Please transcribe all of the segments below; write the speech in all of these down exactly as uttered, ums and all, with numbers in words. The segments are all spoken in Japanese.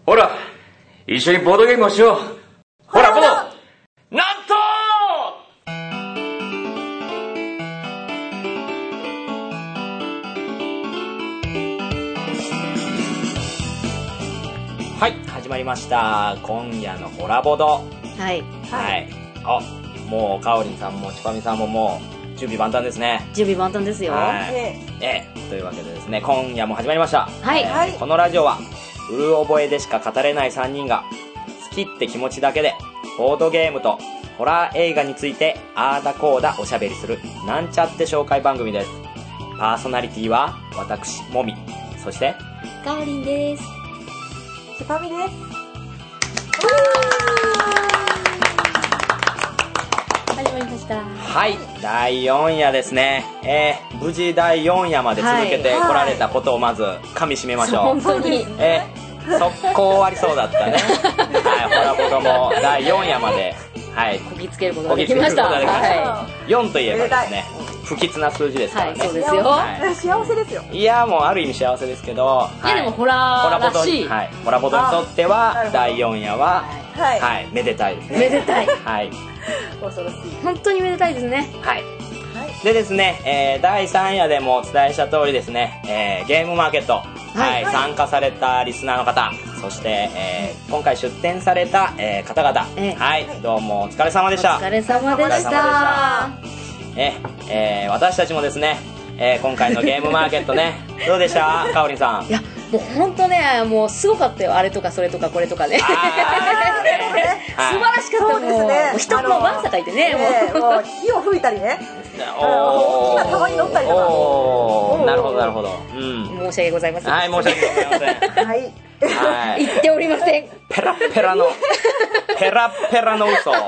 ほら、一緒にボードゲームをしよう。ほら、ボードなんとはい、始まりました。今夜のホラボド。はい。はい。あ、もう、かおりんさんもちぱみさんももう、準備万端ですね。準備万端ですよ。はい。ええ、というわけでですね、今夜も始まりました。はい。えー、このラジオは、うる覚えでしか語れないさんにんが、好きって気持ちだけで、ボードゲームとホラー映画について、あーだこーだおしゃべりする、なんちゃって紹介番組です。パーソナリティは、私、もみ。そして、 かおりんです。 ちぱみです。 始まりました。 はい、だいよん夜ですね。えー、無事だいよん夜まで続けてこられたことをまず噛み締めましょう。 本当に。 えー、速攻終わりそうだったね。はい、ホラボドもだいよん夜まで、はい、 こぎつけることができました。 はい、よんといえばですね、不吉な数字ですからね。はい、そうですよ。 はい、幸せですよ。 いや、もうある意味幸せですけど、 いや、でもホラーらしい。 はい、ホラボドにとってはだいよん夜は、はい、はい、めでたいですね。 めでたい。 はい。 恐ろしい。 本当にめでたいですね。 はい。でですね、えー、だいさん夜でもお伝えした通りですね、えー、ゲームマーケット、はい、はい、参加されたリスナーの方、そして、えー、今回出展された、えー、方々、えー、はい、どうもお疲れ様でした。 お疲れ様でした。 えーえー、私たちもですね、えー、今回のゲームマーケットね、どうでしたかおりんさん。 いや、もう本当ね、もうすごかったよ。あれとかそれとかこれとかね。素晴らしかった。もう、ね、人のわんさかいてね、 もう、もう火を吹いたりね。大きな玉に乗ったりとか。 なるほどなるほど。うん。 申し訳ございません。 はい、申し訳ございません。はい。 はい。言っておりません。 ペラペラのペラペラの嘘。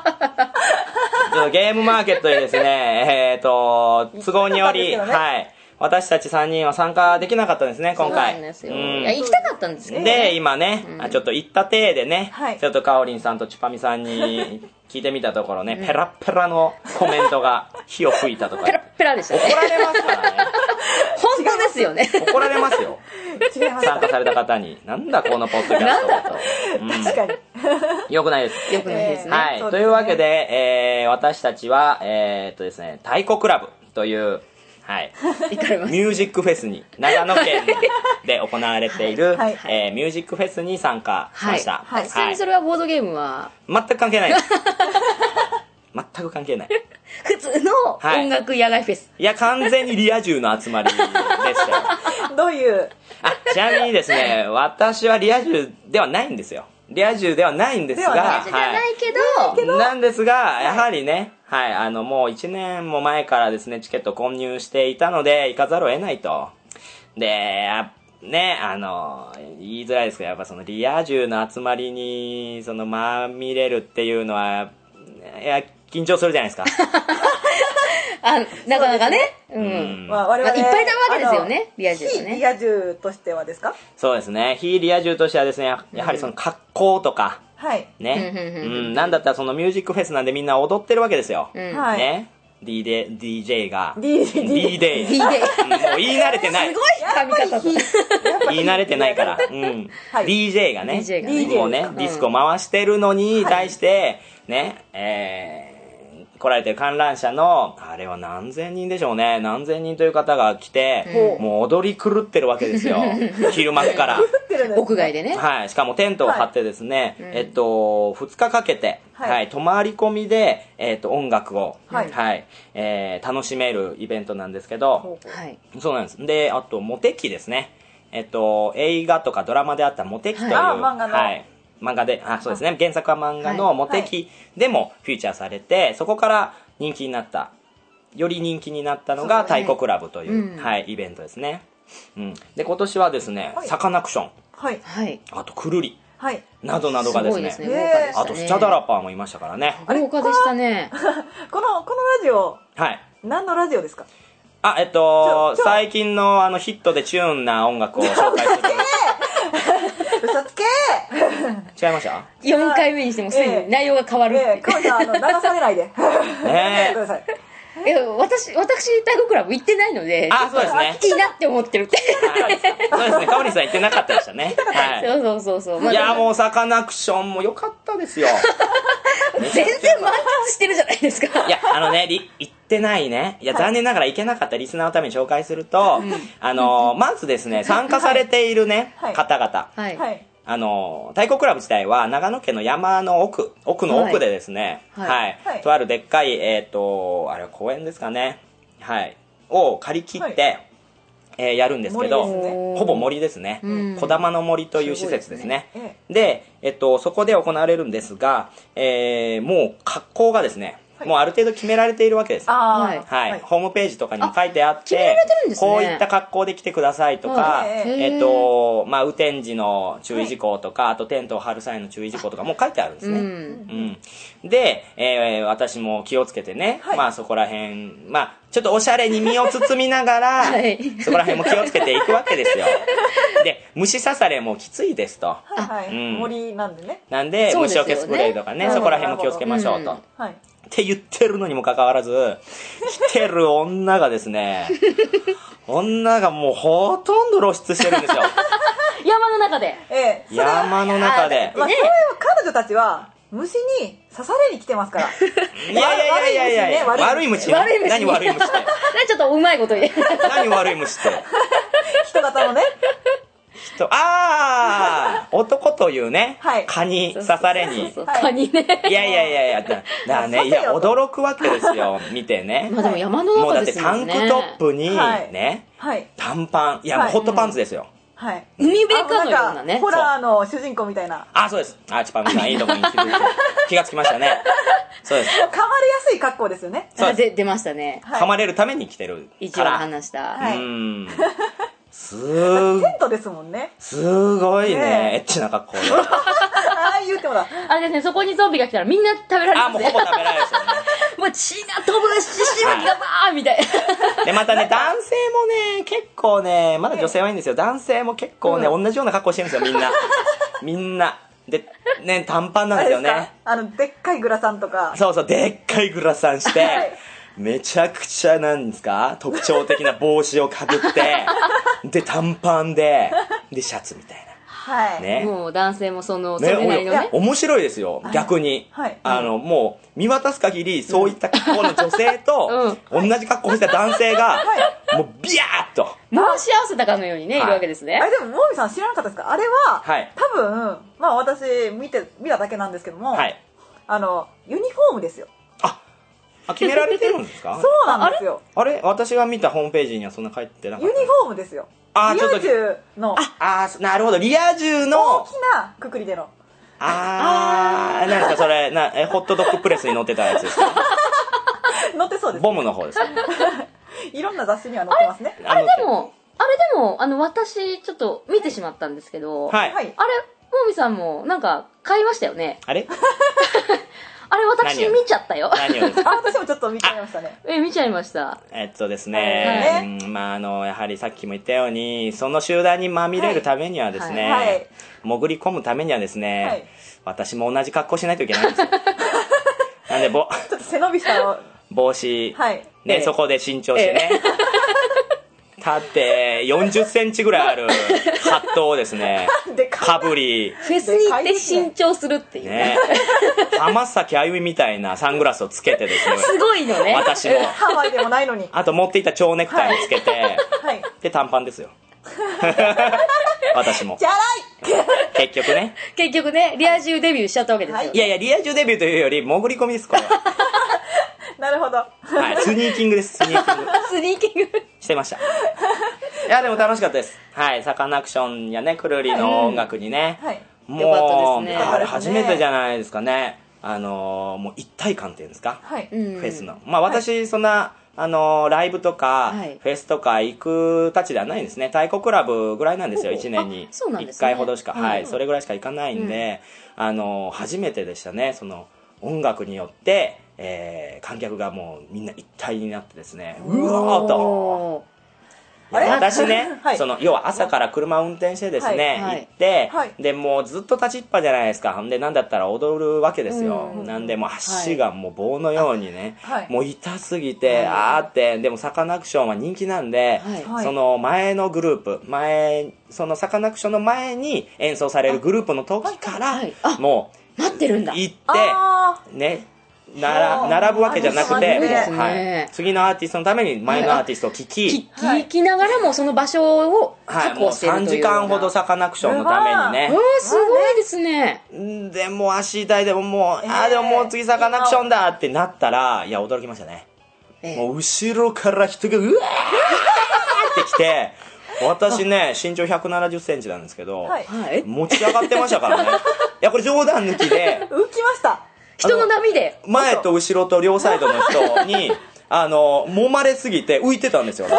ゲームマーケットでですね、えっと都合により、はい。私たちさんにんは参加できなかったんですね、今回。そうなんですよ。うん、いや、行きたかったんですね。 で、 今ね、うん、ちょっと行った体でね、はい、ちょっとかおりんさんとちぱみさんに聞いてみたところね、うん、ペラペラのコメントが火を吹いたとか。 ペラペラでしたね。 怒られますからね。 本当ですよね。 怒られますよ。参加された方に。なんだこのポッドキャストだと。 うん、確かに。 よくないです。 よくないですね。 はい。というわけで、えー、私たちは、えー、っとですね、太鼓クラブという、はい、ミュージックフェスに長野県で行われている、はいはい、えー、ミュージックフェスに参加しました。 はいはい、ちなみにそれはボードゲームは全く関係ないです。全く関係ない。 普通の音楽野外フェス、 はい、いや完全にリア充の集まりでしたよ。どういう？ あ、ちなみにですね、私はリア充ではないんですよ。リア充ではないんですが、 リア充じゃないけど、 はい、なんですが、やはりね、はい、あの、もういちねんも前からですね、チケット購入していたので、行かざるを得ないと。で、ね、あの、言いづらいですけど、やっぱそのリア充の集まりに、その、まみれるっていうのは、いや、緊張するじゃないですか。 あ、なかなかね。うん。まあ、我々いっぱいいたわけですよね、リア充ね。 非リア充としてはですか？ そうですね。非リア充としてはですね、やはりその格好とか、 はい。 ね。うん。なんだったらそのミュージックフェスなんでみんな踊ってるわけですよ。うん。ね。ディーディー、ディージェー が。 ディーディー。 ディーディー。もう言い慣れてない。 すごい髪型と。 言い慣れてないから。うん。ディージェー がね。もうね、ディスコ回してるのに対して、ね、えー、来られてる観覧車の、あれは何千人でしょうね。何千人という方が来て、うん、もう踊り狂ってるわけですよ。昼間から。 屋外でね。 はい。しかもテントを張ってですね、はい、えっと、ふつかかけて、はい、はい、泊まり込みで、えっと、音楽を、はい、はい、えー、楽しめるイベントなんですけど、はい、そうなんです。で、あと、モテキですね。えっと、映画とかドラマであったモテキという、 はい、漫画の、 はい。漫画で、あ、そうですね。原作は漫画のモテキでもフィーチャーされて、そこから人気になった、より人気になったのが太鼓クラブという、うん、はい、イベントですね。うん。で、今年はですね、はい、サカナクション。 はい。 あと、くるり。 はい。 などなどがですね。 すごいですね。 あと、スチャダラパーもいましたからね。 豪華でしたね。 この、このラジオ。 はい。 何のラジオですか？ あ、えっと、最近のあのヒットでチューンな音楽を紹介する。 嘘つけ違いました？ よんかいめにしてもすでに内容が変わるって、 えー、えー、かおちゃん、あの、流されないで。 ねえ。 ください。 え私私太鼓クラブ行ってないので、 あ、そうですね、 いいなって思ってるって。 そうですね、かおりんさん行ってなかったでしたね。 はい、そうそうそうそう、 まあ、いやもうサカナクションも良かったですよ。 全然満喫してるじゃないですか。 いやあのね、行ってないね、いや残念ながら行けなかったリスナーのために紹介すると、あのまずですね、参加されているね、方々、はいはい、あの太鼓クラブ自体は長野県の山の奥奥の奥でですね、はいはいはい、とあるでっかい、えー、とあれは公園ですかね、はい、を借り切って、はい、えー、やるんですけど、ね、ほぼ森ですね、小玉の森という施設ですね。で、ねでえっと、そこで行われるんですが、えー、もう格好がですね、はい、もうある程度決められているわけです。はいはいはい、ホームページとかにも書いてあって、ね、こういった格好で来てくださいとか、えっとまあ、雨天時の注意事項とか、はい、あとテントを張る際の注意事項とかも書いてあるんですね。うんうん、で、えー、私も気をつけてね、はい、まあ、そこら辺、まあ、ちょっとおしゃれに身を包みながら、はい、そこら辺も気をつけていくわけですよ。で、虫刺されもきついですと。 はいはい、うん、森なんでね。 なんで、虫除けスプレーとかね、そこら辺も気をつけましょうと。うん、はい、って言ってるのにもかかわらず、来てる女がですね、女がもうほとんど露出してるんですよ。 山の中で。 ええ、 山の中で。 まあ、そういう彼女たちは、虫に刺されに来てますから。 いやいやいやいやいや、悪い虫ね。悪い虫。何悪い虫って。 ちょっとうまいこと言え。 何悪い虫って。 人型のね。 人、ああ男というね、はい、蚊に刺されに。 蚊にね。 いやいやいやいや、だからね、いや、驚くわけですよ、見てね。 まあでも山の中ですよね。 もうだってタンクトップに、ね、はい、短パン、いや、もうホットパンツですよ。 はい、 海辺かのようなね、 ホラーの主人公みたいな。 あ、そうです。あ、チパミさんいいとこに気がつきましたね。そうです。 噛まれやすい格好ですよね。 そうで出ましたね。 噛まれるために来てるから。 一応話した。 うん。すーテントですもんね。 すごいね、エッチな格好で。 ああ言ってもだ。 あれですね、そこにゾンビが来たらみんな食べられるんですね。 あ、もうほぼ食べられるですよね。 もう血が飛ぶし、しぶきがバーみたいな。で、またね、男性もね、結構ね、まだ女性はいいんですよ。男性も結構ね、同じような格好してるんですよ、みんな。みんな。で、ね、短パンなんですよね。 あの、でっかいグラサンとか。 そうそう、でっかいグラサンして、はい、めちゃくちゃなんですか、特徴的な帽子をかぶってで短パンででシャツみたいな、 はいね、もう男性もそのそれなりのね、 面白いですよ、逆に、はい、あのもう見渡す限りそういった格好の女性と、うん、同じ格好をした男性が、はい、もうビヤーッと申し合わせたかのようにね、はい、いるわけですね。 あれでももみさん知らなかったですか？あれは、はい、多分まあ私見て見ただけなんですけども、はい、あのユニフォームですよ。 あ、決められてるんですか？ そうなんですよ。 あれ私が見たホームページにはそんな書いてなかった。 ユニフォームですよ。 あ、 リア充の。 ああ、なるほど、リア充の大きなくくりでの。 ああ、何ですかそれ、なえホットドッグプレスに載ってたやつですか？ 載ってそうです、ね。 ボムの方ですか？ いろんな雑誌には載ってますね。 あれでもあれでもあの私ちょっと見てしまったんですけど、はい、あれもみさんもなんか買いましたよね。 あれ？ あれ私見ちゃったよ。 何をですか？あ、私もちょっと見ちゃいましたね。 え、見ちゃいました。 えっとですね、はい、まああのやはりさっきも言ったようにその集団にまみれるためにはですね、はいはい、潜り込むためにはですね、はい、私も同じ格好しないといけないんですよ。なんでぼちょっと背伸びした帽子、はい、ね、えー、そこで新調してね。えー縦よんじゅっセンチぐらいあるハットをですねかぶり、 フェスに行って新調するっていうね、 浜崎あゆみみたいなサングラスをつけてですね、 すごいのね、 私もハワイでもないのに、 あと持っていた蝶ネクタイもつけて、はい、で短パンですよ。私もじゃない結局ね結局ねリア充デビューしちゃったわけですよ、はい、 いやいやリア充デビューというより潜り込みですこれは。 なるほど、はい、スニーキングです。スニーキングスニーキングしてました。いやでも楽しかったです。はい、サカナクションやねくるりの音楽にね、はい、もうよかったですね。あれ初めてじゃないですかね。あのー、もう一体感っていうんですか、はい、フェスの、まあ私そんな、あのー、ライブとか、はい、フェスとか行くたちではないんですね。太鼓クラブぐらいなんですよ、いちねんにいっかいほどしか、はい、それぐらいしか行かないんで、うん、あのー、初めてでしたね。その音楽によってえー、観客がもうみんな一体になってですね、うわーと私ね、はい、その要は朝から車を運転してですね、はい、行って、はい、でもうずっと立ちっぱじゃないですか。でなんだったら踊るわけですよ。なんでもう足がもう棒のようにね、はい、もう痛すぎて、はい、あーって。でもサカナクションは人気なんで、はい、その前のグループ前そのサカナクションの前に演奏されるグループの時から、はい、もう待ってるんだ。 行ってね。なら並ぶわけじゃなくて、ねはい、次のアーティストのために前のアーティストを聴き、 はい、聞きながらもその場所を確保しているという、はい、もうさんじかんほどサカナクションのためにね。 うすごいですね。 でもう足痛いでももう、えー、あでももう次サカナクションだってなったらいや驚きましたね、えー、もう後ろから人がうわーってきて私ね身長ひゃくななじゅっセンチなんですけど、はい、持ち上がってましたからね。いやこれ冗談抜きで浮きました。 人の波で前と後ろと両サイドの人にあの揉まれすぎて浮いてたんですよ。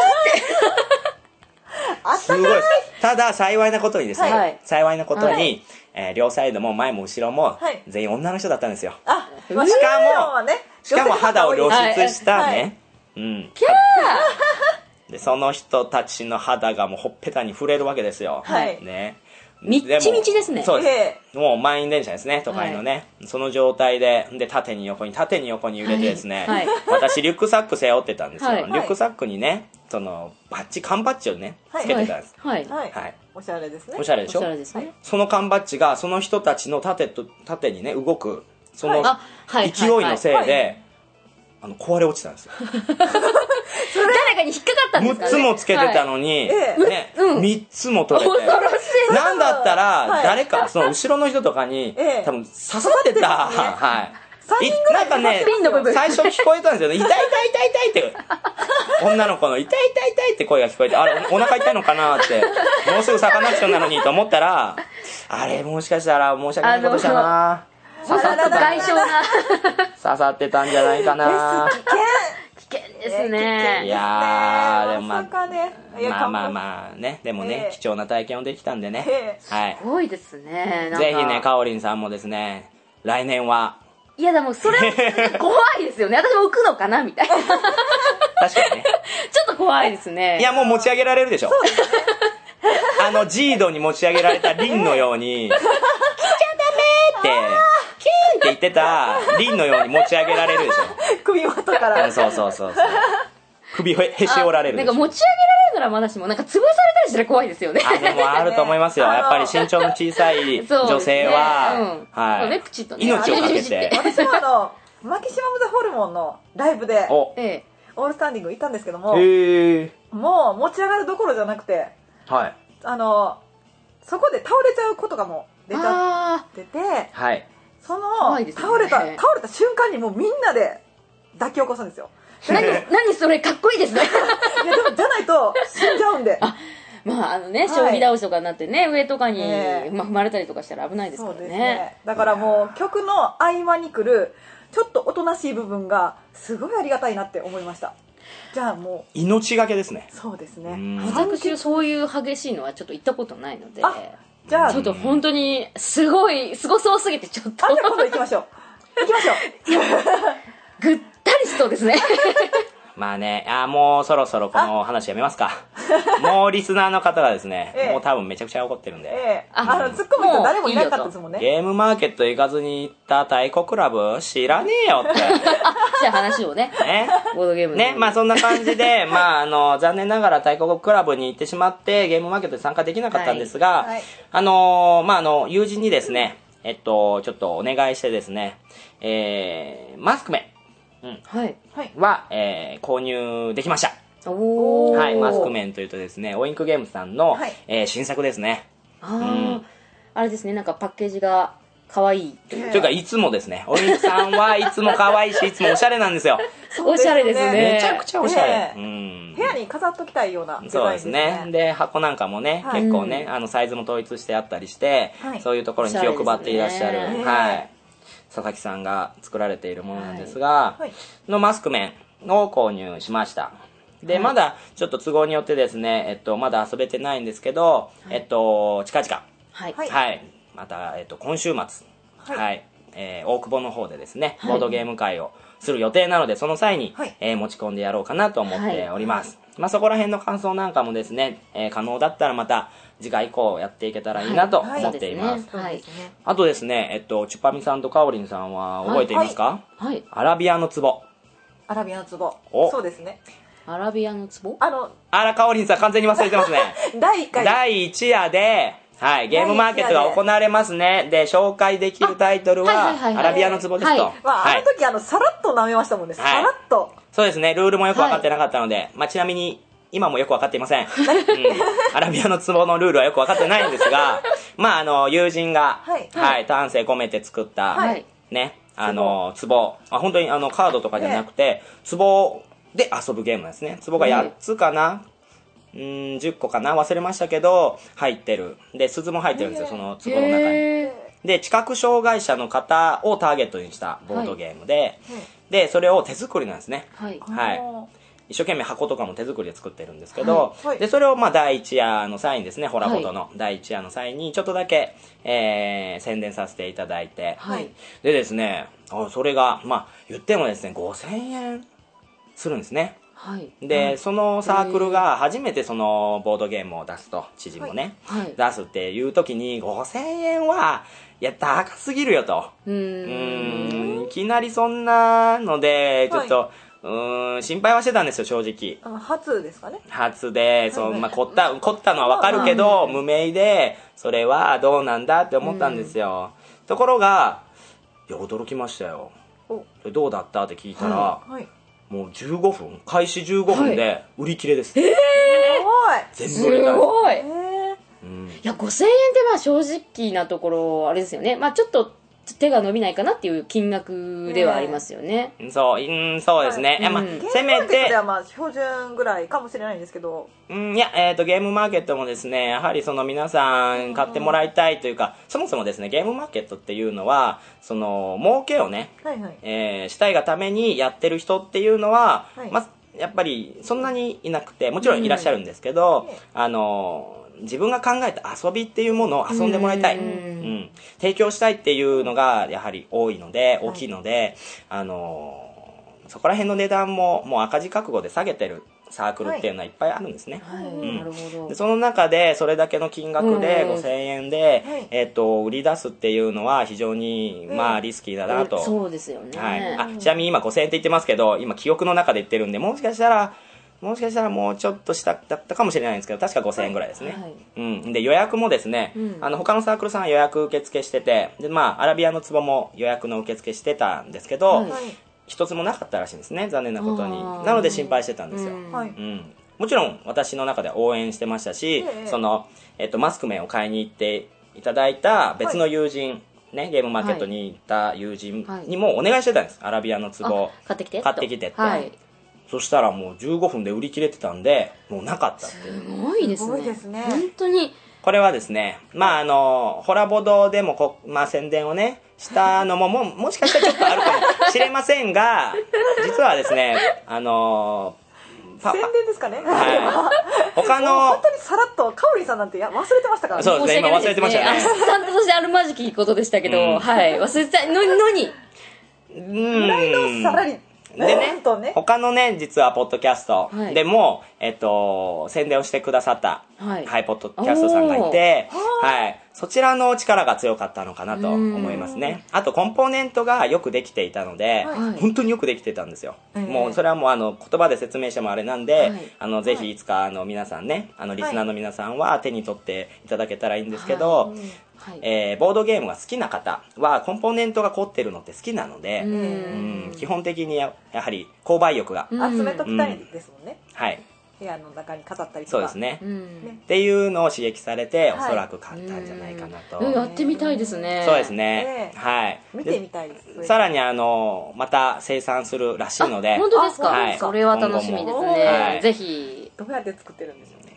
すごいです。ただ幸いなことにですね、はい、幸いなことに、はいえー、両サイドも前も後ろも全員女の人だったんですよ。あしかも、しかも肌を露出したね、はいはい、うんキャーでその人たちの肌がもうほっぺたに触れるわけですよ。はいねみっちみちですね。 そうです。もう満員電車ですね、都会のね、はい、その状態でで縦に横に縦に横に揺れてですね、はい、私リュックサック背負ってたんですよ、はい、リュックサックにねそのバッジ缶バッジをねつけてたんです、 はいはいはい、おしゃれですね。 おしゃれでしょ。おしゃれですね。その缶バッジがその人たちの縦と縦にね動くその勢いのせいであの壊れ落ちたんですよ。 誰かに引っかかったんですかね。 むっつもつけてたのに、はいねうん、みっつも取れてなんだったら誰かその後ろの人とかに、ええ、多分刺さってた、はい、なんかね最初聞こえたんですよね。痛い痛い痛い痛いって女の子の痛い痛い痛いって声が聞こえて、あれお腹痛いのかなってもうすぐサカナクションなのにと思ったらあれもしかしたら申し訳ないことしたな、 刺さってた外傷が刺さってたんじゃないかな。 危険ですね。 いやーでもまあ、ね、まあまあまあねでもね、えー、貴重な体験をできたんでね、えーはい、すごいですね。 ぜひねかおりんさんもですね来年はいやでもそれ怖いですよね。私も浮くのかなみたいな。確かにねちょっと怖いですね。 いやもう持ち上げられるでしょ。あのジードに持ち上げられたリンのように来ちゃダメってキーンって言ってたリンのように持ち上げられるでしょ。 首元から。 そうそうそうそう。首へへし折られるでしょ。 なんか持ち上げられるならまだしもなんか潰されたりしたら怖いですよね。 あでもあると思いますよ。やっぱり身長の小さい女性は、ねうん、はい、ね、命をかけて。 私はあのマキシマムザホルモンのライブでオールスタンディング行ったんですけども、へもう持ち上がるどころじゃなくて、はい、あのそこで倒れちゃうことがもう出ちゃってて、はい。その、ね、倒れた倒れた瞬間にもうみんなで抱き起こすんですよ。 何何それかっこいいですね。 いやでもじゃないと死んじゃうんで。あまああのね将棋倒しとかになってね、はい、上とかに、えーまあ、踏まれたりとかしたら危ないですからね。そうですね。 だからもう曲の合間に来るちょっとおとなしい部分がすごいありがたいなって思いました。じゃあもう命がけですね。 そうですね。 私そういう激しいのはちょっと行ったことないので。じゃあちょっと本当にすごいすごそうすぎてちょっと。 あじゃあ今度行きましょう。行きましょう。 ぐったりしそうですね。 まあね、あもうそろそろこの話やめますか。もうリスナーの方がですね、ええ、もう多分めちゃくちゃ怒ってるんで。ええ、あのツッコミと誰もいなかったですもんね。 ゲームマーケット行かずに行った太鼓クラブ知らねえよって。 じゃあ話をね。ね。ボードゲームね、まあそんな感じで、まああの残念ながら太鼓クラブに行ってしまってゲームマーケットに参加できなかったんですが、はいはい、あのまああの友人にですね、えっとちょっとお願いしてですね、えー、マスクメン。うん、はい、は、えー、購入できました。おはい、マスクメンというとですね、オインクゲームズさんの、はいえー、新作ですね。 あ、うん、あれですね、なんかパッケージが可愛いというかいつもですね、オインクさんはいつも可愛いしいつもおしゃれなんですよ。 おしゃれですね。 めちゃくちゃおしゃれ。 うん、部屋に飾っときたいようなデザインですね。 そうですね。で箱なんかもね、はい、結構ね、あのサイズも統一してあったりして、はい、そういうところに気を配っていらっしゃる。はい。佐々木さんが作られているものなんですが、はいはい、のマスクメンを購入しました。で、はい、まだちょっと都合によってですね、えっと、まだ遊べてないんですけど、はい、えっと、近々、はい、はい、また、えっと、今週末、はい、はい、えー、大久保の方でですね、ボードゲーム会をする予定なので、その際に、はい、えー、持ち込んでやろうかなと思っております。 まあ、そこら辺の感想なんかもですね、えー、可能だったらまた次回以降やっていけたらいいなと思っています。はいはい、あとですね、えっと、チュパミさんとカオリンさんは覚えていますか？はいはい、アラビアの壺。 アラビアの壺。そうですね。 アラビアの壺？ あの、 あら、カオリンさん完全に忘れてますね。 だいいっかい。 だいいち夜で、はい、ゲームマーケットが行われますね。で、紹介できるタイトルは、アラビアの壺ですと。はい、 まあ、あの時、あの、さらっと舐めましたもんね。さらっと。 そうですね、ルールもよく分かってなかったので、まあ、ちなみに、今もよく分かっていません。うん、アラビアの壺のルールはよく分かってないんですが、まあ、あの、友人が、はい、はい、丹精込めて作った、はい、ね、あの、壺。あ、本当にあの、カードとかじゃなくて、壺で遊ぶゲームですね。壺がやっつかな、うん、じゅっこかな忘れましたけど、入ってる。で、鈴も入ってるんですよ、その壺の中に。で、知覚障害者の方をターゲットにしたボードゲームで、はい、で、それを手作りなんですね。はい。はい。一生懸命箱とかも手作りで作ってるんですけど、はい、で、それをまあ第一夜の際にですね、ホラボドの第一夜の際にちょっとだけ、えー、宣伝させていただいて、はい、でですね、それが、まあ、言ってもですね、ごせんえんするんですね。はい、で、はい、そのサークルが初めてそのボードゲームを出すと、知事もね、はいはい、出すっていう時にごせんえんはいや高すぎるよと、うーん、いきなりそんなのでちょっと、はい、うーん心配はしてたんですよ、正直。 あ、初ですかね。 初で、そう、まあ、凝った、凝ったのはわかるけど、無名でそれはどうなんだって思ったんですよ。ところが、いや驚きましたよ。どうだったって聞いたら、はいはい、もうじゅうごふん、開始じゅうごふんで売り切れです。 はい、えー、全部売れたんです。 すごい、えーうん、いやごせんえんってまあ正直なところあれですよね。まあちょっと手が伸びないかなっていう金額ではありますよね。 ね、そう、うん、そうですね。はい、まあ、 うん、せめてゲームマーケットではまあ標準ぐらいかもしれないんですけど、 うん、いや、えっとゲームマーケットもですね、やはりその皆さん買ってもらいたいというか、そもそもですね、ゲームマーケットっていうのはその儲けをね、はいはい、えー、したいがためにやってる人っていうのは、はい、まあやっぱりそんなにいなくて、もちろんいらっしゃるんですけど、うん、あの自分が考えた遊びっていうものを遊んでもらいたい、うんうん、提供したいっていうのがやはり多いので、大きいので、はい、あのそこら辺の値段ももう赤字覚悟で下げてるサークルっていうのはいっぱいあるんですね。はい、うん、なるほど。でその中でそれだけの金額でごせんえんで、はい、えー、と売り出すっていうのは非常に、まあ、リスキーだなと、うん、 そうですよね。 はい、あちなみに今ごせんえんって言ってますけど、今記憶の中で言ってるんで、もしかしたらもしかしたらもうちょっと下だったかもしれないんですけど、確かごせんえんぐらいですね。はい、うん、で予約もですね、うん、あの他のサークルさんは予約受付してて、で、まあ、アラビアの壺も予約の受付してたんですけど、はい、一つもなかったらしいんですね、残念なことに。なので心配してたんですよ。うんはい、うん、もちろん私の中で応援してましたし、ええ、そのえっと、マスク面を買いに行っていただいた別の友人、はいね、ゲームマーケットに行った友人にもお願いしてたんです、アラビアの壺買ってきて買ってきてって、はい、そしたらもうじゅうごふんで売り切れてたんで、もうなかったっていう。 すごいですね。すごいですね。本当に。 これはですね、まああの、ホラボドでもこ、まあ、宣伝をね、したのもも、もしかしたらちょっとあるかもしれませんが、実はですね、あの、 宣伝ですかね。 はい。他の本当にさらっとカオリさんなんて忘れてましたからね。 そうですね、今忘れてましたね。 アシスタントとしてあるまじきことでしたけど、うん、はい、忘れてたののに。 うん。ぐらいのさらり。 でね、ね他のね、実はポッドキャストでも、はい、えっと、宣伝をしてくださった、はい、はい、ポッドキャストさんがいて、はい、そちらの力が強かったのかなと思いますね。あと、コンポーネントがよくできていたので、はい、本当によくできてたんですよ。はい、もう、それはもう、あの、言葉で説明してもあれなんで、はい、あの、ぜひいつか、あの、皆さんね、あの、リスナーの皆さんは手に取っていただけたらいいんですけど、はいはい、えー、ボードゲームが好きな方はコンポーネントが凝ってるのって好きなので、うん、基本的に や, やはり購買欲が、 うん、集めときたいですもんね、 うん、はい、 部屋の中に飾ったりとか。 そうですね、うん、っていうのを刺激されて、はい、おそらく買ったんじゃないかなと、 うん、やってみたいですね。 そうですね、えー、はい、 見てみたいです。 さらにあのまた生産するらしいので。 本当ですか、はい、それは楽しみですね、はい、ぜひ。 どうやって作ってるんですよね。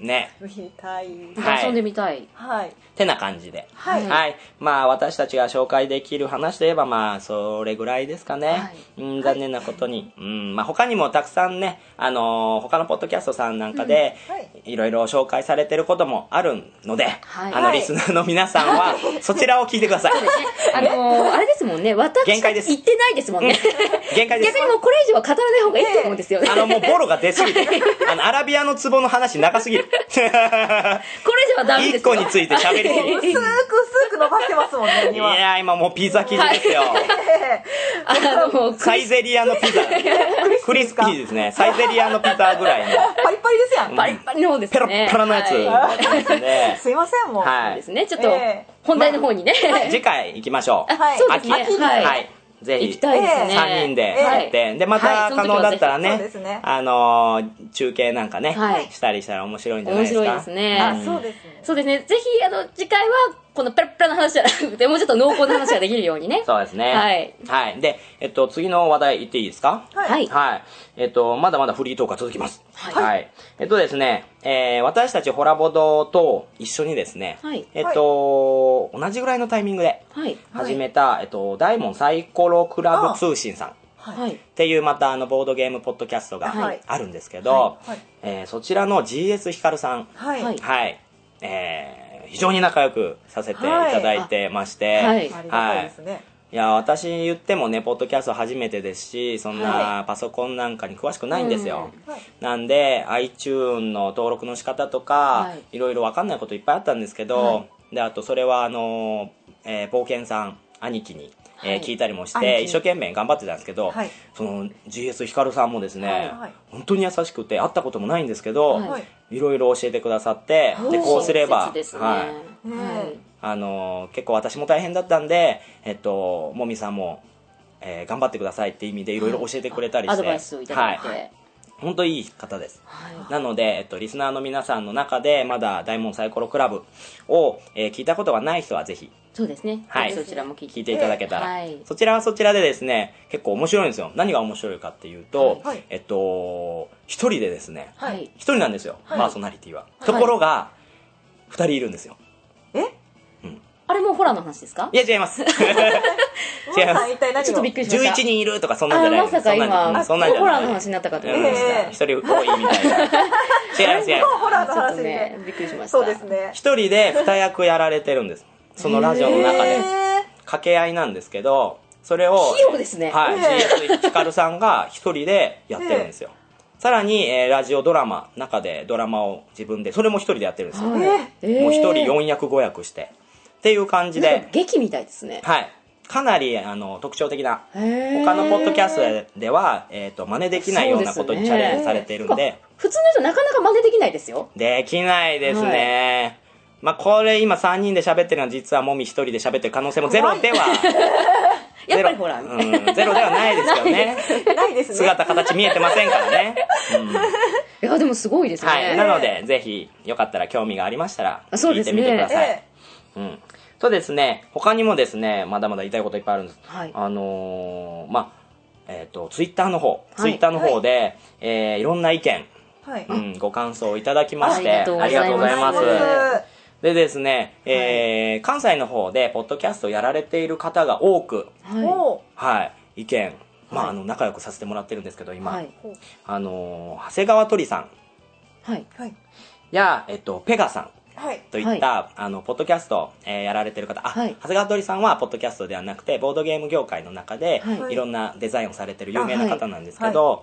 ね。 見たい。 遊んでみたい。 はい。てな感じで。 はい。 はい。まあ、私たちが紹介できる話といえば、まあ、それぐらいですかね。はい、うん、残念なことに。はい、うん、まあ、他にもたくさんね、あのー、他のポッドキャストさんなんかで、うんはい、いろいろ紹介されてることもあるので、はい、あの、リスナーの皆さんは、そちらを聞いてください。そうですね。 あのー、あれですもんね、私限界です。 言ってないですもんね。 限界です。 逆にもうこれ以上は語らない方がいいと思うんですよね。 あの、もうボロが出すぎて。あの、アラビアの壺の話長すぎる。これ以上はダメですよ。 一個について喋りすぎ。 薄く薄く伸ばしてますもんね、 いや、今もうピザ生地ですよ。あの、サイゼリアのピザ。クリスピーですね。サイゼリアのピザぐらいの。 パリパリですやん。 パリパリの方ですね。 ペロッペロのやつ。 すいません、もう。 はい。そうですね。ちょっと、本題の方にね。 次回行きましょう。 はい。そうですね。はい。 ぜひ、 行きたいですね。 さんにんでやって、で、また可能だったらね、あの、中継なんかね、したりしたら面白いんじゃないですか。 面白いですね。 あ、そうですね。 そうですね。ぜひ、あの、次回は、このペラペラの話じゃなくて、もうちょっと濃厚な話ができるようにね。 そうですね。 はい。 はい。で、えっと、次の話題言っていいですか？ はい。 はい。えっと、まだまだフリートークが続きます。はい。はい、えっとですね、えー、私たちホラボドと一緒にですね、はい。えっと、同じぐらいのタイミングで始めた、えっと、大門サイコロクラブ通信さん。はい、っていうまたあのボードゲームポッドキャストがあるんですけど、はいはい、えー、そちらの ジーエス ヒカルさん、はいはい、えー、非常に仲良くさせていただいてまして、はい、はい、ありがたいですね。いや、私言ってもね、ポッドキャスト初めてですし、そんなパソコンなんかに詳しくないんですよ。はい、なんで iTunes の登録の仕方とか、はい、いろいろ分かんないこといっぱいあったんですけど、はい、であとそれはあの、えー、冒険さん兄貴にえー、聞いたりもして、一生懸命頑張ってたんですけど、はい、その ジーエス ヒカルさんもですね、はい、本当に優しくて会ったこともないんですけど、はい、いろいろ教えてくださって、でこうすれば、ね、はい、はい、あのー、結構私も大変だったんで、えっともみさんも、えー、頑張ってくださいっていう意味でいろいろ教えてくれたりして、はい、 アドバイスをいただいて、はい、 本当いい方です、はい、なので、えっと、リスナーの皆さんの中でまだ大門サイコロクラブを、えー、聞いたことがない人はぜひそうですね、 はい、 そちらも聞い て, 聞いていただけたら、はい、そちらはそちらでですね結構面白いんですよ。何が面白いかっていうと、はい、えっと一人でですね一、はい、人なんですよ、はい、パーソナリティは、はい、ところが二人いるんですよ。 え、うん、あれもホラーの話ですか？ いや違います違いますちょっとびっくりしました。 じゅういちにんいるとかそんなんじゃないです。 まさか今そんなんじゃない、 ホラーの話になったかと思いました。 一人多いみたいな違います違いますホラーの話ね、びっくりしました。 そうですね、 一人で二役やられてるんですそのラジオの中で掛け合いなんですけど、それを器用ですね、 はい、ジーエス ヒカルさんが一人でやってるんですよ。さらに、えー、ラジオドラマ中でドラマを自分でそれも一人でやってるんですよ、えー、もう一人よん役ご役してっていう感じで劇みたいですね。 はい、かなりあの特徴的な、他のポッドキャストでは、えー、と真似できないようなことにチャレンジされているんで、 普通の人なかなか真似できないですよ。 できないですね、はい、まあ、これ今さんにんで喋ってるのは実はもみひとりで喋ってる可能性もゼロではやっぱりほら、 うん、ゼロではないですよねないですね、 姿形見えてませんからね、うん、いやでもすごいですね、 はい、なのでぜひよかったら興味がありましたら聞いてみてください。そうですね、うん、そうですね、他にもですねまだまだ言いたいこといっぱいあるんです、はい、あのー、まあえっ、ー、とツイッターの方、はい、ツイッターの方で、はい、えー、いろんな意見、はい、うん、ご感想をいただきまして、ありがとうございます。でですね、えーはい、関西の方でポッドキャストをやられている方が多く、はい、はい、意見、まあ、あの仲良くさせてもらってるんですけど今、はい、あの長谷川鳥さん、はい、や、えっと、ペガさんといった、はい、あのポッドキャスト、えー、やられてる方、あ、はい、長谷川鳥さんはポッドキャストではなくてボードゲーム業界の中で、はい、いろんなデザインをされてる有名な方なんですけど、はい、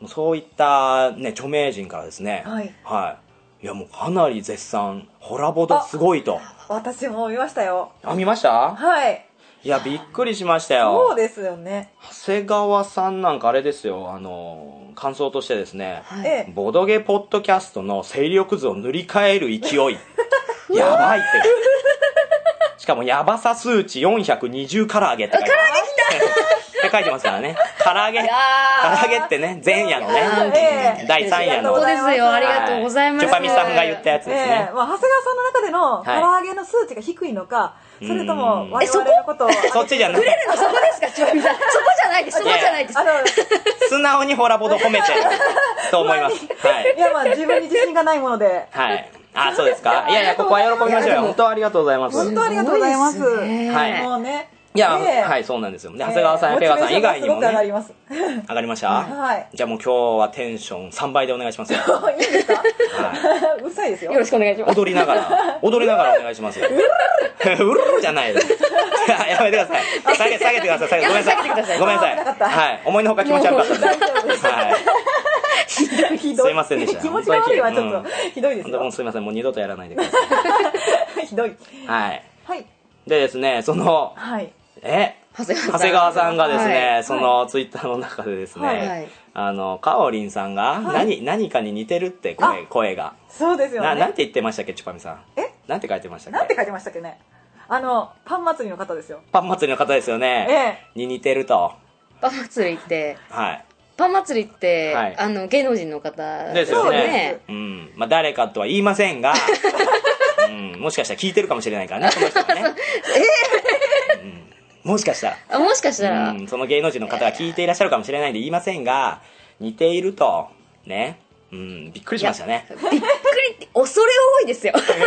そういった、ね、著名人からですね、はいはい、いやもうかなり絶賛、ホラボドすごいと。 私も見ましたよ。 あ、見ました？ はい。 いやびっくりしましたよ。 そうですよね。 長谷川さんなんかあれですよ、あの感想としてですね、はい、ボドゲポッドキャストの勢力図を塗り替える勢いやばいってしかもヤバさ数値よんひゃくにじゅう唐揚げって書いてますって書いてますからね。唐揚げ唐揚げってね、前夜のね、だいさん夜のそうですよ、ありがとうございます。 チュパミさんが言ったやつですね、 えーまあ、長谷川さんの中での唐揚げの数値が低いのか、 それとも我々のことをそっちじゃない。 くれるのそこですか、ちばみさん。そこじゃないです、そこじゃないです。 素直にホラボド褒めてると思います。はい。 いや、まあ自分に自信がないもので。 はい。あ、そうですか。いやいや、ここは喜びましょうよ。本当ありがとうございます。 本当ありがとうございます。はい。 もうね。 いや、はい、そうなんですよ。長谷川さんやペガさん以外にもね。 上がります。 上がりました？はい。じゃあもう今日はテンションさんばいでお願いしますよ。 いいですか？はい。うるさいですよ。 よろしくお願いします。 踊りながら、踊りながらお願いしますよ。うるるじゃないです。やめてください。下げ、下げてください。下げてごめんなさい。ごめんなさい。はい。思いのほか気持ち悪かったんで。はい。 ひどい。 すいませんでした。 気持ち悪いはちょっとひどいですよ。 すいません。もう二度とやらないでください。ひどい。 はい。 はい。 でですね、その、はい。え長谷川さんがですね、そのツイッターの中でですね、あの、かおりんさんが何、何かに似てるって声、声が。 そうですよね。 なんて言ってましたっけ、チュパミさん。えなんて書いてましたっけ。 なんて書いてましたっけね。あの、パン祭りの方ですよ。 パン祭りの方ですよね。に似てると。 パン祭りって、 はい。 パン祭りって、あの、芸能人の方ですよね。うん。まあ、誰かとは言いませんが、うん、もしかしたら聞いてるかもしれないからね、その人がね。えーもしかしたら。 あ、もしかしたら、 うん。その芸能人の方が聞いていらっしゃるかもしれないんで言いませんが、似ていると、ね。うん、びっくりしましたね。 びっくりって、恐れ多いですよ。恐れ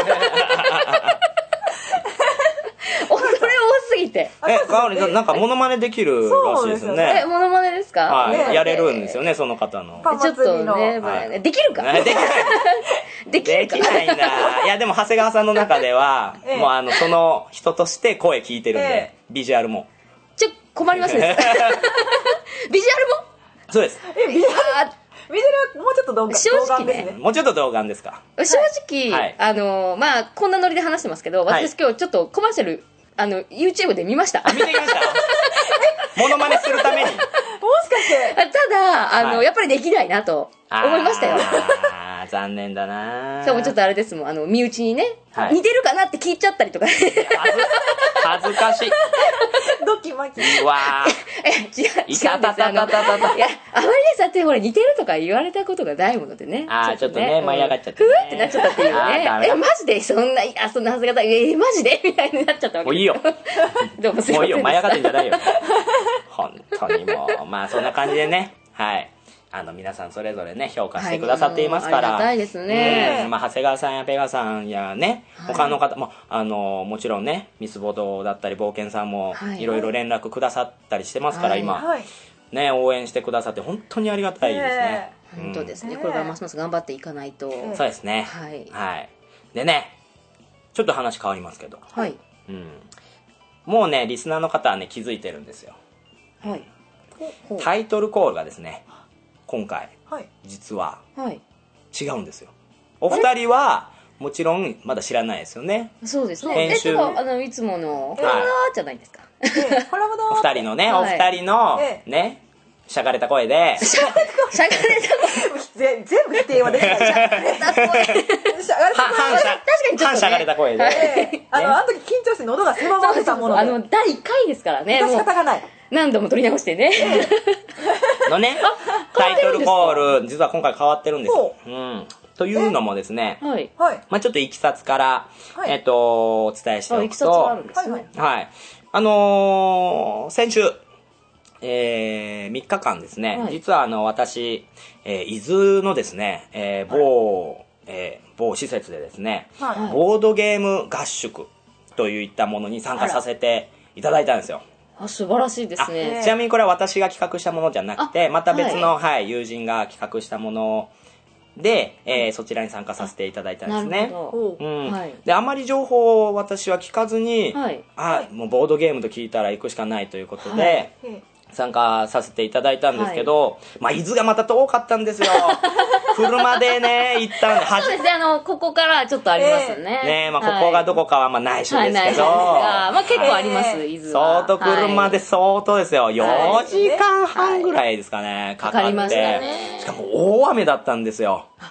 多すぎて。 え、かおりんさん、なんかモノマネできるらしいですよね。 え、モノマネですか？ はい。やれるんですよね、その方の。 ちょっとね、できるか？ できない。できないんだ。いや、でも長谷川さんの中では、もうあの、その人として声聞いてるんで、ビジュアルも。 ちょ、困りますね。ビジュアルも？ そうです。 え、ビジュアルビジュアルもうちょっと動画正直ね。 もうちょっと動画ですか？ 正直、あの、まあ、こんなノリで話してますけど、私今日ちょっとコマーシャル、あの、YouTube で見ました。 あ、見てきましたモノマネするために。もしかして。 ただ、あの、やっぱりできないなと思いましたよ。 あー、残念だな。 そう、ちょっとあれですもん、あの、身内にね、似てるかなって聞いちゃったりとか。 恥ずかしい。 ドキマキ。 うわー。え、違う、違うんですよ。あの、いや、あまりね、さってほら、似てるとか言われたことがないものでね。 あー、ちょっとね、舞い上がっちゃって。 ふわってなっちゃったっていうね。え、マジでそんな、あ、そんなはずがた、え、マジでみたいになっちゃったわけ。 もういいよ。 どうもすいません。 もういいよ、舞い上がってんじゃないよ。本当にもう、まあそんな感じでね、はい。あの、皆さんそれぞれね、評価してくださっていますから。 ありがたいですね。 まあ、長谷川さんやペガさんやね、他の方も、あの、もちろんね、ミスボドだったり、冒険さんも、いろいろ連絡くださったりしてますから、今。ね、応援してくださって、本当にありがたいですね。 本当ですね。これからますます頑張っていかないと。 そうですね。はい。はい。でね、ちょっと話変わりますけど。はい。うん。もうね、リスナーの方はね、気づいてるんですよ。はい。タイトルコールがですね、今回、はい、実は、はい、違うんですよ。お二人はもちろんまだ知らないですよね。 そうですね。編集、えっと、あのいつものホラボドじゃないですか。 ホラボド。 お二人のね、お二人のね、しゃがれた声で。 しゃがれた声。全部否定はできない。しゃがれた声。しゃがれた声。確かにちょっとしゃがれた声で。 あのあの時緊張して喉が狭まってたもので。 あのだいいっかいですからね。 仕方がない。 何度も撮り直してね。 のね、タイトルコール、実は今回変わってるんですよ。うん。というのもですね、はい。まあちょっといきさつから、えっと、お伝えしておくと、いきさつがあるんですね。はい。あの、先週、えー、みっかかんですね、実はあの、私、えー、伊豆のですね、えー、某、えー、某施設でですね、ボードゲーム合宿といったものに参加させていただいたんですよ。 あ、素晴らしいですね。 ちなみにこれは私が企画したものじゃなくて、また別の、はい、はい、友人が企画したもので、えー、そちらに参加させていただいたんですね。なるほど。うん。はい、で、あまり情報を私は聞かずに、はい、あ、もうボードゲームと聞いたら行くしかないということで、はい、参加させていただいたんですけど、はい、まあ、伊豆がまた遠かったんですよ。車でね、行ったんで、 そうですね、あの、ここからちょっとありますね。 えー、ねまあ、ここがどこかはまあ内緒ですけど。 はい、まあ、結構あります、伊豆は。 相当車で相当ですよ。よじかんはんぐらいですかね、かかって。かかりましたね。しかも大雨だったんですよ。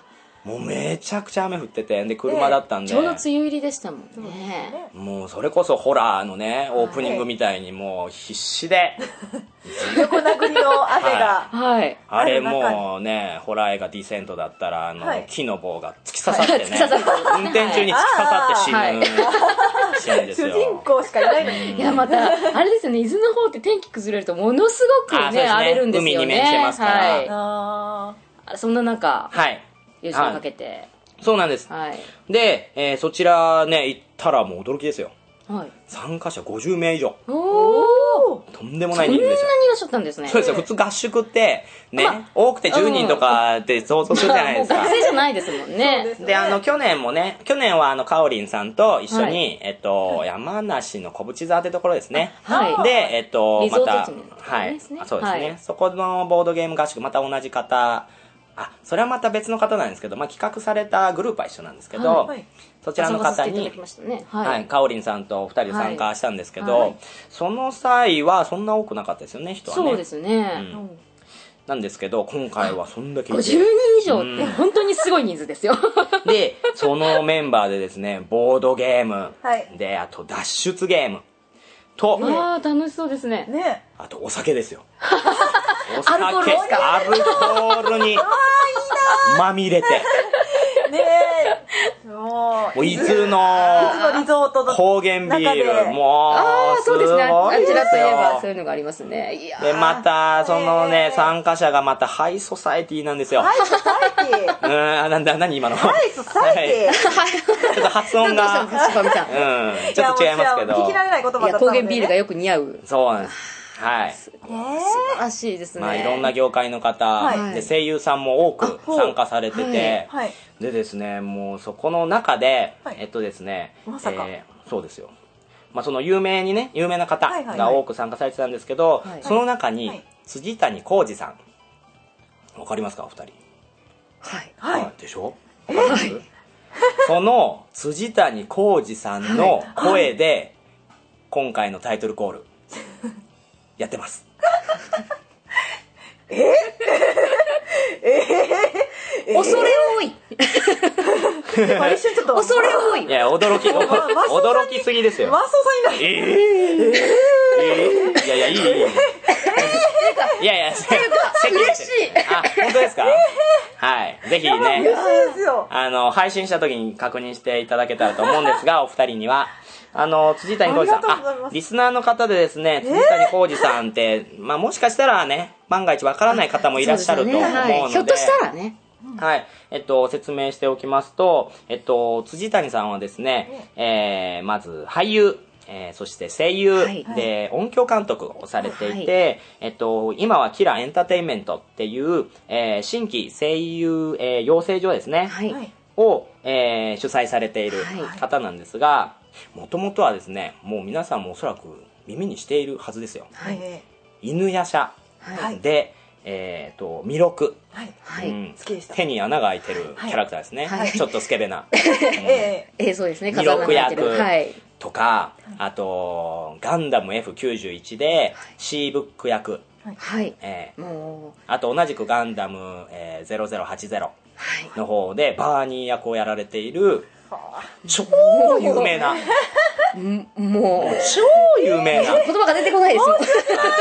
もうめちゃくちゃ雨降ってて、で車だったんで、 ちょうど梅雨入りでしたもんね。 もうそれこそホラーのねオープニングみたいにもう必死で横殴りの雨が、 はい、 あれもうねホラー映画ディセントだったらあの、はい、木の棒が突き刺さってね、運転中に突き刺さって死ぬ、はい、シーンですよ。 主人公しかいないのに。 いやまたあれですよね、伊豆の方って天気崩れるとものすごくね、ね荒れるんですよね。 海に面してますから、はい、 あそんな中、 はい、 優勝かけて、はい、 そうなんです、はい、で、えー、そちらね行ったらもう驚きですよ、はい、参加者ごじゅうめい以上。おお、とんでもない人数ですよ。 そんなにいらっしゃったんですね。 そうですよ、普通合宿ってね、まあ、多くてじゅうにんとかって想像するじゃないですか。 学生じゃないですもんね。 で、あの去年もね、去年はあのかおりんさんと一緒に、はい、えっと、はい、山梨の小淵沢ってところですね、はい、で、えっとまた、はい、そうですね、はい、そこのボードゲーム合宿、また同じ方、あ、それはまた別の方なんですけど、まあ、企画されたグループは一緒なんですけど、はい、そちらの方に、ね、はいはい、かおりんさんとふたりで参加したんですけど、はい、その際はそんな多くなかったですよね、人はね。 そうですね、うん、 なんですけど今回はそんだけごじゅうにん以上って本当にすごい人数ですよ、 うん、でそのメンバーでですねボードゲーム、はい、であと脱出ゲームと、 あー楽しそうですね。ね、 あとお酒ですよ。 お酒、アルコールですか？ アルコールにまみれてねえ、 もう伊豆のリゾートの高原ビール、もうああそうですね、あちらといえばそういうのがありますね。いやでまたそのね参加者がまたハイソサエティなんですよ。 ハイソサエティうん、なんだ何今のハイソサエティちょっと発音がうんちょっと違いますけど、 聞き慣れない言葉だったので、ね、 高原ビールがよく似合う。 そうなんです。はい、 素晴らしいですね。 まあ、いろんな業界の方、はい、で声優さんも多く参加されてて、はい、でですねもうそこの中で、はい、えっとですね、 まさか、 えー、そうですよ、まあ、その有名にね有名な方が多く参加されてたんですけど、はいはいはい、その中に、はい、辻谷浩二さん、わかりますかお二人。 はい、 はい、でしょ、わかります、はい、その辻谷浩二さんの声で、今回のタイトルコールやってます。 えええ恐れ多い。 一瞬ちょっと恐れ多い。 いや驚き驚きすぎですよ。 マスオさんいない。 えー、えー、いやいやいいいい。えー、いやいや嬉しい。あ本当ですか。はい、ぜひねあの配信した時に確認していただけたらと思うんですが、お二人には。あの辻谷浩二さん、あリスナーの方でですね、辻谷浩二さんって、まあ、もしかしたらね万が一わからない方もいらっしゃると思うので、 はい、ひょっとしたらね、 はい、えっと説明しておきますと、えっと辻谷さんはですね、えー、まず俳優、えー、そして声優、はい、で音響監督をされていて、はい、えっと、今はキラエンターテインメントっていう、えー、新規声優、えー、養成所ですね、はい、を、えー、主催されている方なんですが、もともとはですねもう皆さんもおそらく耳にしているはずですよ、はい、犬夜叉で、はい、えー、と弥勒、はいうん、手に穴が開いてるキャラクターですね、はい、ちょっとスケベな、うん、 えー、そうですね、 弥勒役とか、はい、あとガンダム エフきゅうじゅういち でシーブック役、はいえー、もうあと同じくガンダム、えー、ゼロゼロはちゼロの方でバーニー役をやられている超有名なもう超有名な言葉が出てこないですよ。 申し訳ない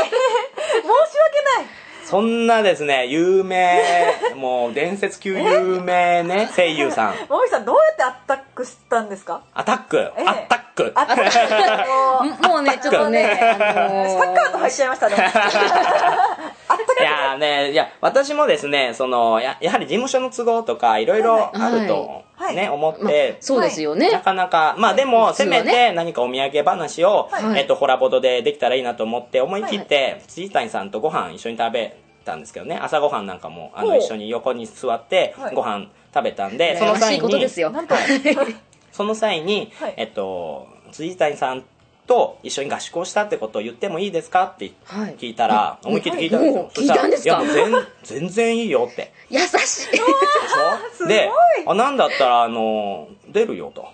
そんなですね有名もう伝説級有名ね声優さん。 もみさんどうやってアタックしたんですか。 アタック、ええ、アタックアタックもうねちょっとね、 あのー、サッカーと入っちゃいましたね。 いやねいや私もですねその や, やはり事務所の都合とかいろいろあると、はいね、思って、まあ、 そうですよね、 なかなかまあでもせめて何かお土産話を、はいえっと、ホラボドでできたらいいなと思って思い切って、はいはい、辻谷さんとご飯一緒に食べたんですけどね、朝ごはんなんかもあの一緒に横に座ってご飯食べたんで、はい、その際にその際に、はいえっと、辻谷さんと一緒に合宿をしたってことを言ってもいいですかって聞いたら、はい、思い切って聞いたんですよ、はい、 聞いたんですか。 いやもう 全, 全然いいよって優しいでしょ。であなんだったらあの出るよと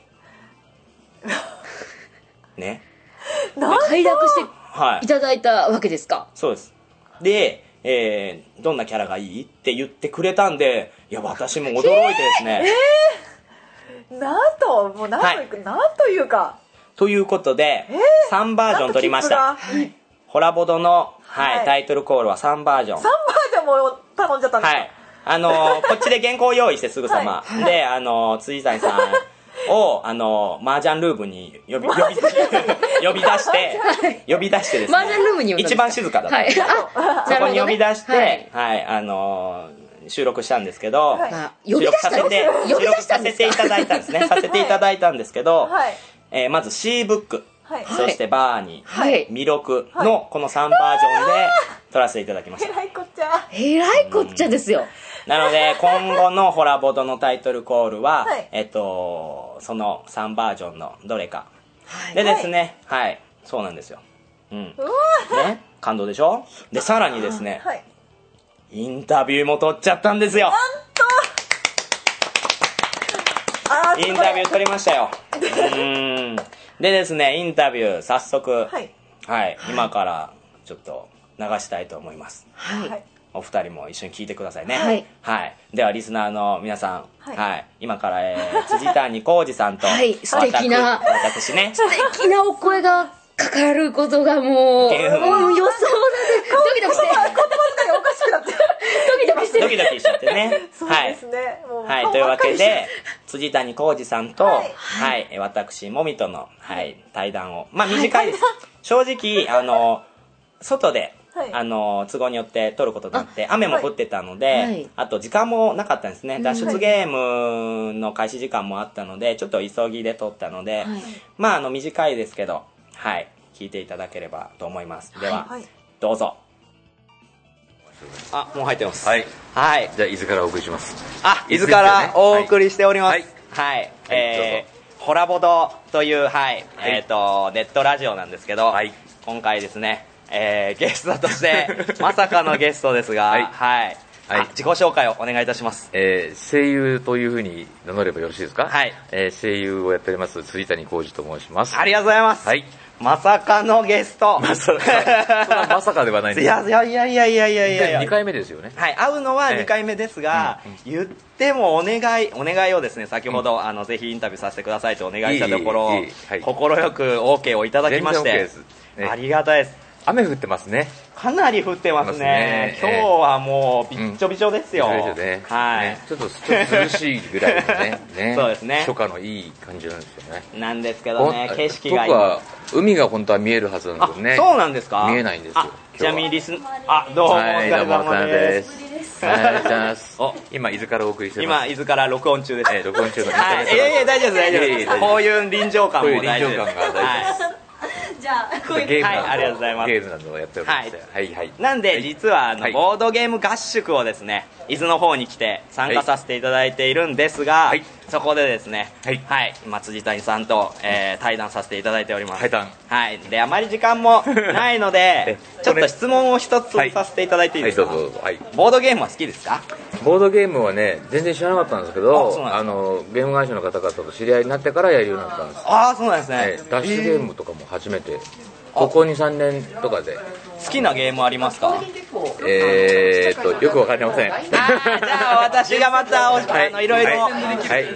ね快諾していただいたわけですか。 そうです。で、 えー、どんなキャラがいいって言ってくれたんで、いや、私も驚いてですね。 えー、なんと、もうなんというか、はい、なんというか。 ということで、えー、さんバージョン撮りました。ホラボドの、はいはい、タイトルコールはさんバージョン。 さんバージョンも頼んじゃったんですか？ はい。あのー、こっちで原稿用意してすぐさま。はい、で、あのー、辻谷さんを、あのー、麻雀ルームに呼び、呼び、呼び出して、呼び出してですね。 麻雀ルームに呼び出して。 一番静かだった。はい、そこに呼び出して、はい、はい、あのー、収録したんですけど、はい、 呼び出させて、 収録させていただいたんですね。させていただいたんですけど、はい、えー、まず C ブック。はい、そしてバーニー、はい、ミロクのこのさんバージョンで撮らせていただきました。 えらいこっちゃ。 えらいこっちゃですよ。 うん、なので今後のホラボドのタイトルコールは、はい、えっと、そのさんバージョンのどれか。はい、でですね、はい、はい、そうなんですよ。うん。ね、感動でしょ？で、さらにですね、はい、インタビューも撮っちゃったんですよ。 なんとインタビュー撮りましたよ。うーん。でですね、インタビュー早速、はい、はい、今からちょっと流したいと思います。はい。お二人も一緒に聞いてくださいね。はい。はい。ではリスナーの皆さん、はい、はい、今から、えー、辻谷浩二さんと、はい、 素敵な私ね、 素敵なお声がかかることがもう、もう予想だね。ドキドキして。 言葉遣いおかしくなって。 ドキドキして。 ドキドキしちゃってね。 そうですね。 はい。はい、というわけで、辻谷浩二さんと、はい、はい、私、もみとの、はい、対談を。まあ短いです。正直、あの、外で、はい、あの、都合によって撮ることになって、雨も降ってたので、はい、あと時間もなかったんですね。脱出ゲームの開始時間もあったので、ちょっと急ぎで撮ったので、はい、まあ、あの、短いですけど、はい、聞いていただければと思います。では、はい、どうぞ。あ、もう入ってます。 はい。 はい。 じゃあ、伊豆からお送りします。 あ、伊豆からお送りしております。はい。はい。えー、ホラボドという、はい、はい、えっと、ネットラジオなんですけど、はい、今回ですね、えー、ゲストとして、まさかのゲストですが、はい。はい。はい、自己紹介をお願いいたします。 えー、声優というふうに名乗ればよろしいですか？ はい。 えー、声優をやっております、辻谷浩二と申します。 ありがとうございます。はい。まさかのゲスト。 まさか。そんなまさかではないんです。 いやいやいやいやいやいやいやいや。 にかいめですよね。 はい。会うのはにかいめですが、えーうんうん、言ってもお願い、お願いをですね、先ほど、うん、あの、ぜひインタビューさせてくださいとお願いしたところ、いいいいはい、心よく OK をいただきまして、 全然 OK です、 ね。ありがたいです。 雨降ってますね。 かなり降ってますね。ね今日はもうびっちょびちょですよ。うん、びちょびちょね。はい、ね。 ちょっと涼しいぐらいのね。ねそうですね。 初夏のいい感じなんですよね。 なんですけどね、景色がいい。 僕は海が本当は見えるはずなんですけどね。 そうなんですか？ 見えないんですよ。 ちなみにリス、あ、どうもお疲れ様です。 はい、お疲れ様です。お、今伊豆からお送りしてます。 今伊豆から録音中です。 えー、録音中の。 はい。いやいや大丈夫です大丈夫です。こういう臨場感も大丈夫です。 こういう臨場感が大丈夫です。 じゃあ、こういうゲーム、 はい、ありがとうございます。 ゲームなどをやっておりまして、はい、はい、はい。 なんで、実は、あの、はい、ボードゲーム合宿をですね、伊豆の方に来て参加させていただいているんですが、はい、そこでですね、はい、はい、今、辻谷さんと、えー、対談させていただいております。 対談。 はい。で、あまり時間もないので、ちょっと質問を一つさせていただいていいですか？はい、はい、どうぞどうぞ。はい。ボードゲームは好きですか？ ボードゲームはね、全然知らなかったんですけど、あ, あの、ゲーム会社の方々と知り合いになってからやるようになったんです。 ああ、そうなんですね。はい、 脱出ゲームとかも初めて。ここに、さんねんとかで。 好きなゲームありますか？ えーっと、よくわかりません。あじゃあ私がまた、はい、あのいろいろ、はい、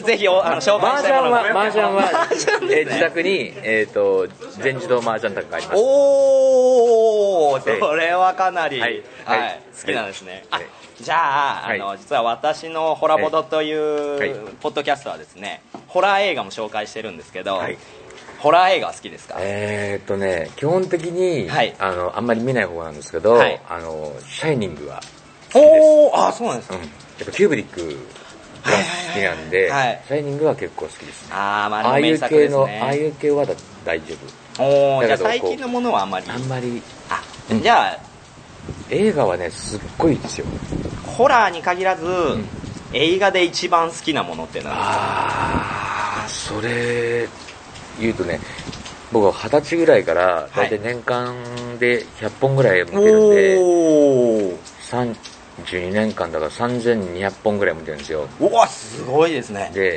ぜひおあの紹介したいものが。 マージャンは、マージャンは、ね、えー、自宅に、えーっと、全自動マージャン卓があります。 おー、それはかなり、はいはいはい、好きなんですね。はい、あじゃあ、あの、はい、実は私のホラボドという、はい、ポッドキャストはですね、ホラー映画も紹介してるんですけど、はい、ホラー映画は好きですか？ えーっとね、基本的に、はい、あのあんまり見ない方なんですけど、はい、あのシャイニングは好きです。 おー、あ、そうなんですか。うん、やっぱキューブリックが好きなんで、はいはいはい、シャイニングは結構好きですね。 あー、まあ、ああいう系の、 ああいう系は大丈夫。 おー、じゃあ最近のものはあんまり。 あんまり。 あ、うん、じゃあ映画はね、すっごいですよ。 ホラーに限らず、うん、映画で一番好きなものって何ですか？ あー、それ言うとね、僕は二十歳ぐらいからだいたい年間でひゃっぽんぐらい向けるんで、はい、さんじゅうにねんかんだからさんぜんにひゃっぽんぐらい向けるんですよ。 うわ、すごいですね。 で、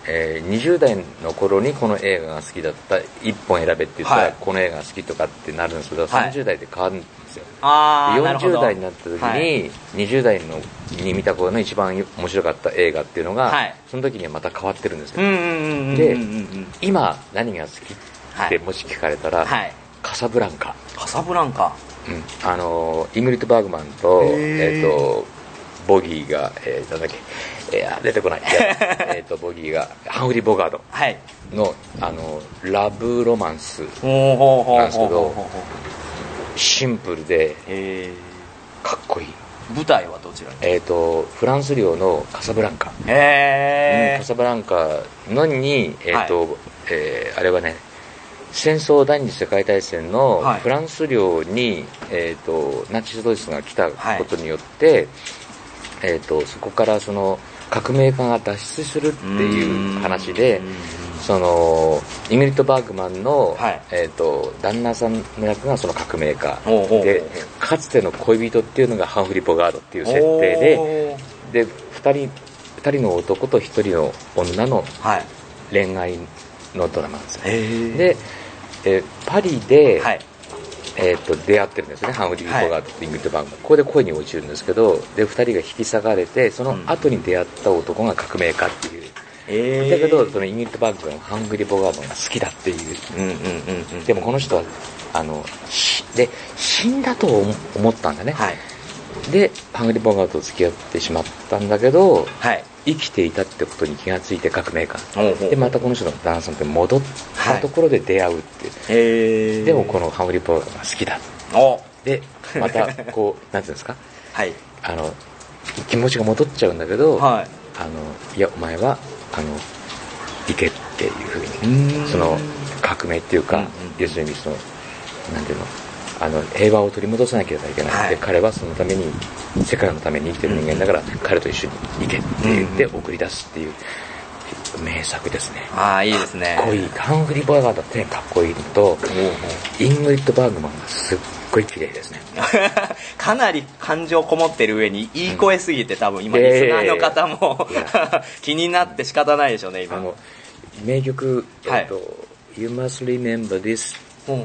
えー、にじゅう代の頃にこの映画が好きだったいっぽん選べって言ったら、はい、この映画が好きとかってなるんですけど、はい、さんじゅう代で変わるんですよ。あよんじゅう代になった時に、はい、にじゅう代のに見た頃の一番面白かった映画っていうのが、はい、その時にはまた変わってるんですよ。で、今何が好きってもし聞かれたら、はい、カサブランカ。 カサブランカ。 うん、あのイングリッド・バーグマンと、えーとボギーが、えー、なんだっけ、えー、出てこないえーとボギーがハンフリー・ボガードの、はい、あのラブロマンスなんですけど、シンプルでかっこいい。 舞台はどちらに？ えーとフランス領のカサブランカ、へー、うん、カサブランカのに、えーとはい、えー、あれはね戦争第二次世界大戦のフランス領に、はい、えーとナチスドイツが来たことによって、はい、えーとそこからその革命家が脱出するっていう話で、そのイングリッド・バーグマンの、はい、えーと旦那さんの役がその革命家で、かつての恋人っていうのがハンフリー・ボガードっていう設定で、でふたりふたりの男とひとりの女の恋愛のドラマなんですよ。で、えー、パリで、はい、えー、と出会ってるんですね、ハンフリー・ボガードとイングリッド・バーグマン。ここで恋に落ちるんですけど、でふたりが引き裂かれて、その後に出会った男が革命家っていう、うん、だけどそのイングリッド・バーグマンはハンフリー・ボガードが好きだっていう、うんうんうんうん、でもこの人はあので死んだと思ったんだね、はい、でハンフリー・ボガードと付き合ってしまったんだけど、はい、生きていたってことに気がついて革命家で、またこの人の旦那さんって戻ったところで出会うっていう、はい、でもこのハンフリー・ボガードが好きだでまたこうなんていうんですか、はい、あの気持ちが戻っちゃうんだけど、はい、あのいやお前はあの行けっていうふうに、その革命っていうか、うんうん、要するにそのなんていうのあの平和を取り戻さなければいけない、はい、で彼はそのために世界のために生きてる人間だから、うん、彼と一緒に行けって言って送り出すっていう名作ですね。 ああいいですね。 かっこいい。ハンフリー・ボガードってかっこいいのと、イングリッド・バーグマンがすっごい綺麗ですね。 かなり感情こもってる上にいい声すぎて、多分今リスナーの方も、えー、気になって仕方ないでしょうね今。あの名曲、はい、えっと You must remember this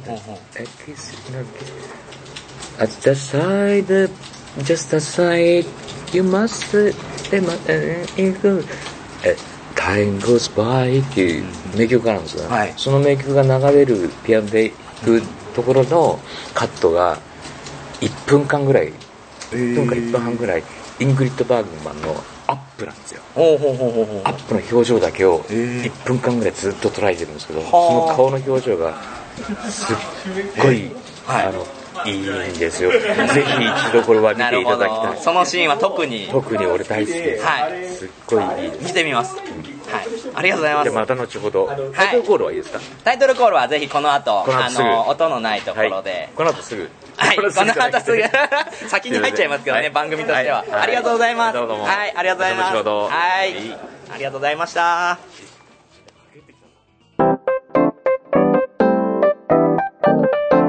at the side just the side you must remember Time Goes By っていう名曲があるんですよ、はい、その名曲が流れるピアノでいくところのカットがいっぷんかんぐらい、いっぷんかいっぷんはんぐらいイングリッド・バーグマンのアップなんですよ。アップの表情だけをいっぷんかんぐらいずっと捉えてるんですけど、その顔の表情がすっごい、はい、あのいいんですよ。ぜひ一度これは見ていただきたい。 そのシーンは特に特に俺大好きです。はい、すっごいいいです。 見てみます。はい、ありがとうございます。 でまた後ほど、はい、タイトルコールはいいですか？ タイトルコールはぜひこの後、この後あの音のないところで、 はい、この後すぐ、 はい、この後すぐ先に入っちゃいますけどね、はい、番組としては、はい、ありがとうございます。はい、ありがとうございます。はい、ありがとうございました。